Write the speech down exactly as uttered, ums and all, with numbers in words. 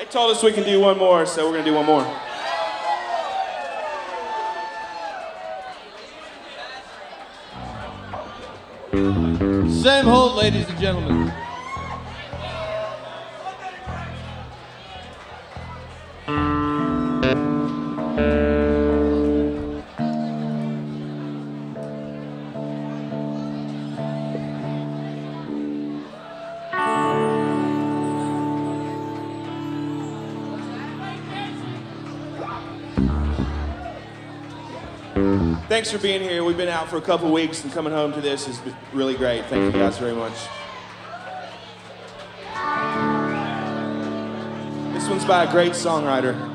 They told us we can do one more, so we're gonna do one more. Sam Holt, ladies and gentlemen. Thanks for being here. We've been out for a couple weeks, and coming home to this is really great. Thank you guys very much. This one's by a great songwriter.